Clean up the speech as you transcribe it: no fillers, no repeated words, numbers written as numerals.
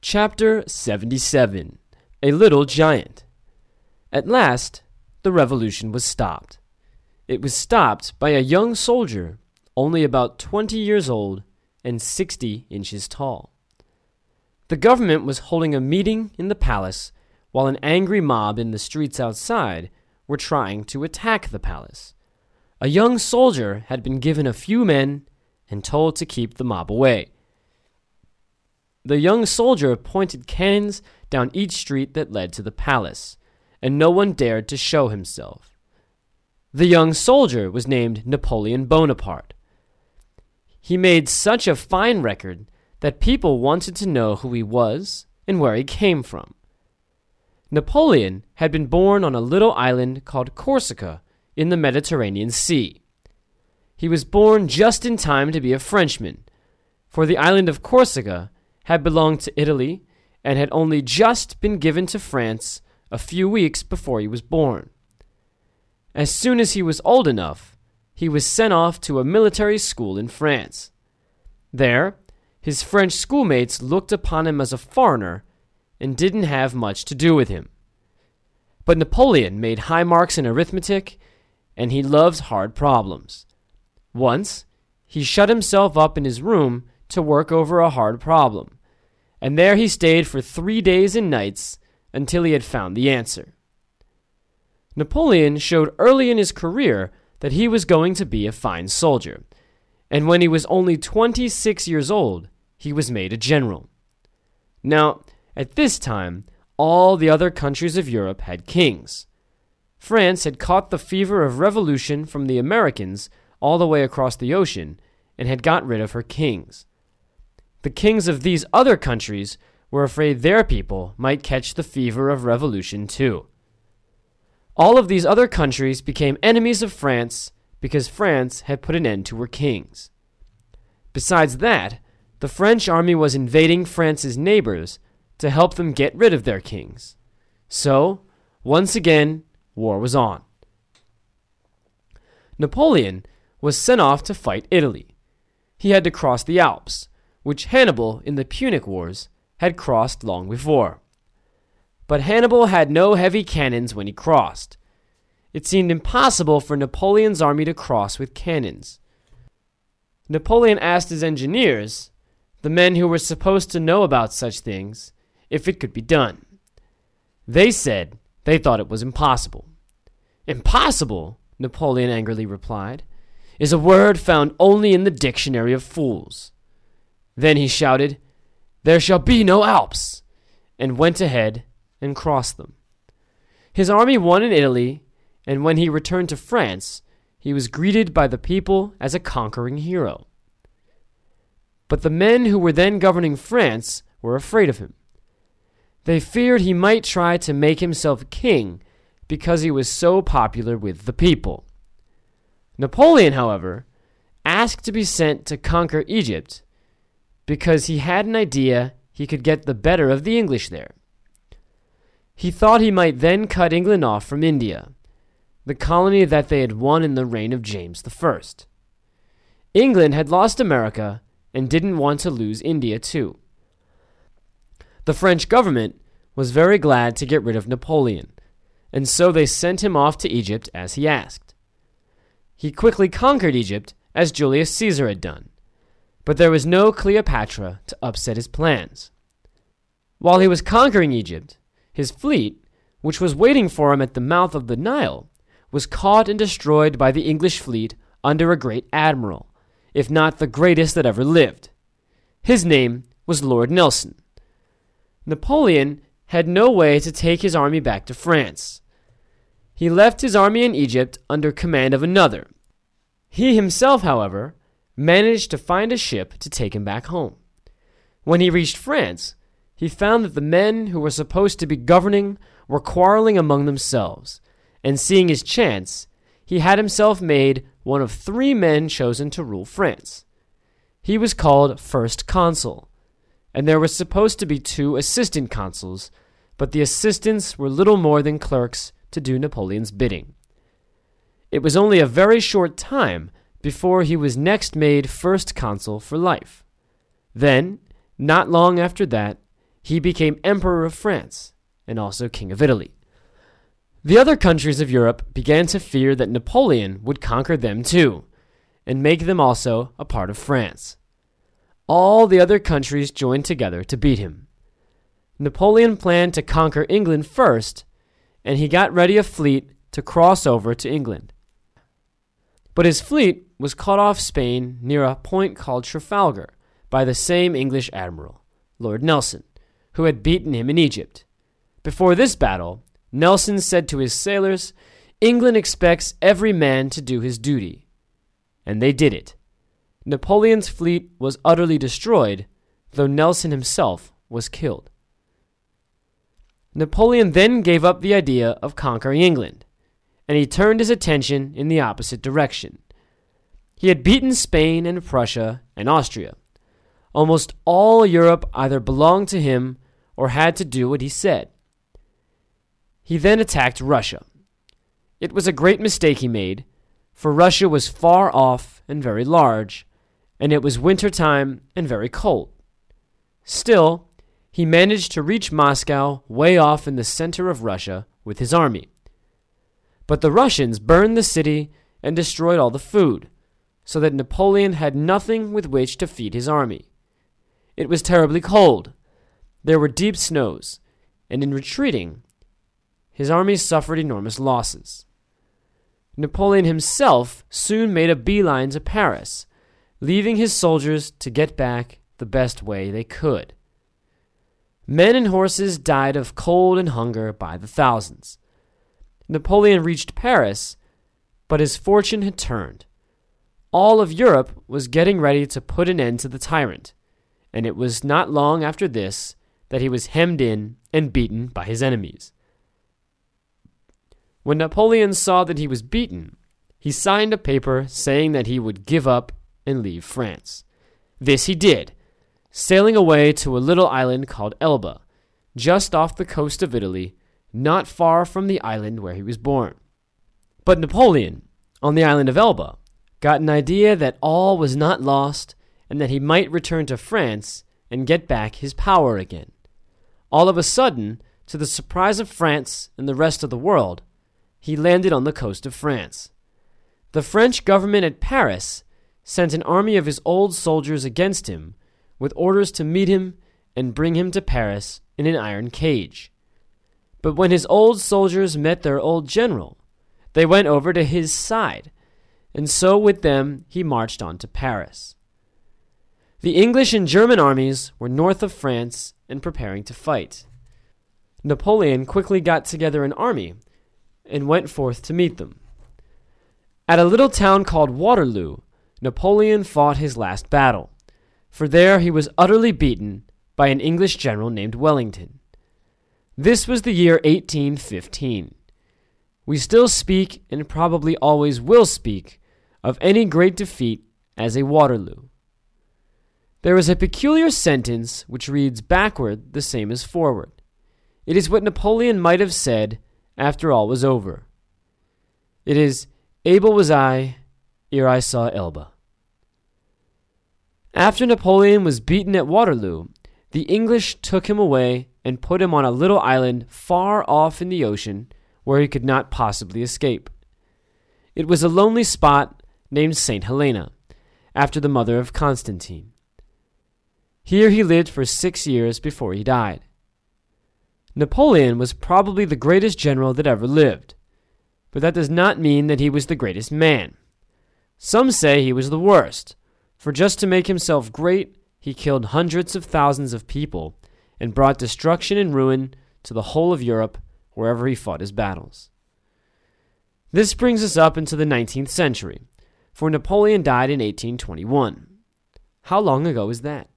Chapter 77. A Little Giant. At last, the revolution was stopped. It was stopped by a young soldier, only about 20 years old and 60 inches tall. The government was holding a meeting in the palace while an angry mob in the streets outside were trying to attack the palace. A young soldier had been given a few men and told to keep the mob away. The young soldier pointed cannons down each street that led to the palace, and no one dared to show himself. The young soldier was named Napoleon Bonaparte. He made such a fine record that people wanted to know who he was and where he came from. Napoleon had been born on a little island called Corsica in the Mediterranean Sea. He was born just in time to be a Frenchman, for the island of Corsica had belonged to Italy and had only just been given to France a few weeks before he was born. As soon as he was old enough, he was sent off to a military school in France. There, his French schoolmates looked upon him as a foreigner and didn't have much to do with him. But Napoleon made high marks in arithmetic, and he loved hard problems. Once, he shut himself up in his room to work over a hard problem, and there he stayed for 3 days and nights until he had found the answer. Napoleon showed early in his career that he was going to be a fine soldier, and when he was only 26 years old, he was made a general. Now, at this time, all the other countries of Europe had kings. France had caught the fever of revolution from the Americans all the way across the ocean and had got rid of her kings. The kings of these other countries were afraid their people might catch the fever of revolution too. All of these other countries became enemies of France because France had put an end to her kings. Besides that, the French army was invading France's neighbors to help them get rid of their kings. So, once again, war was on. Napoleon was sent off to fight Italy. He had to cross the Alps, which Hannibal in the Punic Wars had crossed long before. But Hannibal had no heavy cannons when he crossed. It seemed impossible for Napoleon's army to cross with cannons. Napoleon asked his engineers, the men who were supposed to know about such things, if it could be done. They said they thought it was impossible. "Impossible," Napoleon angrily replied, "is a word found only in the dictionary of fools." Then he shouted, "There shall be no Alps," and went ahead and crossed them. His army won in Italy, and when he returned to France, he was greeted by the people as a conquering hero. But the men who were then governing France were afraid of him. They feared he might try to make himself king because he was so popular with the people. Napoleon, however, asked to be sent to conquer Egypt because he had an idea he could get the better of the English there. He thought he might then cut England off from India, the colony that they had won in the reign of James I. England had lost America and didn't want to lose India too. The French government was very glad to get rid of Napoleon, and so they sent him off to Egypt as he asked. He quickly conquered Egypt as Julius Caesar had done, but there was no Cleopatra to upset his plans. While he was conquering Egypt, his fleet, which was waiting for him at the mouth of the Nile, was caught and destroyed by the English fleet under a great admiral, if not the greatest that ever lived. His name was Lord Nelson. Napoleon had no way to take his army back to France. He left his army in Egypt under command of another. He himself, however, managed to find a ship to take him back home. When he reached France, he found that the men who were supposed to be governing were quarreling among themselves, and seeing his chance, he had himself made one of 3 men chosen to rule France. He was called First Consul, and there were supposed to be 2 assistant consuls, but the assistants were little more than clerks to do Napoleon's bidding. It was only a very short time before he was next made First Consul for life. Then, not long after that, he became Emperor of France and also King of Italy. The other countries of Europe began to fear that Napoleon would conquer them too, and make them also a part of France. All the other countries joined together to beat him. Napoleon planned to conquer England first, and he got ready a fleet to cross over to England. But his fleet was cut off Spain near a point called Trafalgar by the same English admiral, Lord Nelson, who had beaten him in Egypt. Before this battle, Nelson said to his sailors, "England expects every man to do his duty." And they did it. Napoleon's fleet was utterly destroyed, though Nelson himself was killed. Napoleon then gave up the idea of conquering England, and he turned his attention in the opposite direction. He had beaten Spain and Prussia and Austria. Almost all Europe either belonged to him or had to do what he said. He then attacked Russia. It was a great mistake he made, for Russia was far off and very large, and it was winter time and very cold. Still, he managed to reach Moscow way off in the center of Russia with his army. But the Russians burned the city and destroyed all the food, so that Napoleon had nothing with which to feed his army. It was terribly cold. There were deep snows, and in retreating, his army suffered enormous losses. Napoleon himself soon made a beeline to Paris, leaving his soldiers to get back the best way they could. Men and horses died of cold and hunger by the thousands. Napoleon reached Paris, but his fortune had turned. All of Europe was getting ready to put an end to the tyrant, and it was not long after this that he was hemmed in and beaten by his enemies. When Napoleon saw that he was beaten, he signed a paper saying that he would give up and leave France. This he did, sailing away to a little island called Elba, just off the coast of Italy, not far from the island where he was born. But Napoleon, on the island of Elba, got an idea that all was not lost and that he might return to France and get back his power again. All of a sudden, to the surprise of France and the rest of the world, he landed on the coast of France. The French government at Paris sent an army of his old soldiers against him with orders to meet him and bring him to Paris in an iron cage. But when his old soldiers met their old general, they went over to his side, and so with them he marched on to Paris. The English and German armies were north of France and preparing to fight. Napoleon quickly got together an army and went forth to meet them. At a little town called Waterloo, Napoleon fought his last battle, for there he was utterly beaten by an English general named Wellington. This was the year 1815. We still speak, and probably always will speak, of any great defeat as a Waterloo. There is a peculiar sentence which reads backward the same as forward. It is what Napoleon might have said after all was over. It is, "Able was I, ere I saw Elba." After Napoleon was beaten at Waterloo, the English took him away and put him on a little island far off in the ocean where he could not possibly escape. It was a lonely spot named St. Helena, after the mother of Constantine. Here he lived for 6 years before he died. Napoleon was probably the greatest general that ever lived, but that does not mean that he was the greatest man. Some say he was the worst, for just to make himself great, he killed hundreds of thousands of people and brought destruction and ruin to the whole of Europe wherever he fought his battles. This brings us up into the 19th century, for Napoleon died in 1821. How long ago is that?